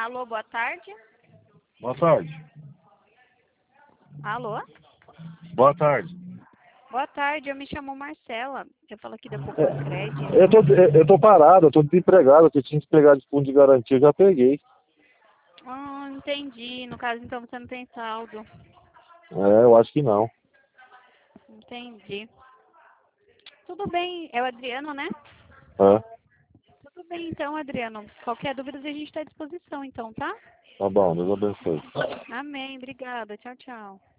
Alô, boa tarde. Boa tarde. Alô? Boa tarde. Boa tarde, eu me chamo Marcela. Eu falo aqui da Poupan Cred. Eu tô parado, eu tô desempregado, eu tinha que pegar de fundo de garantia, eu já peguei. Entendi. No caso, então, você não tem saldo. É, eu acho que não. Entendi. Tudo bem, é o Adriano, né? É, Tudo bem, então, Adriano. Qualquer dúvida, a gente está à disposição, então, tá? tá bom, Deus abençoe. Amém, obrigada. Tchau, tchau.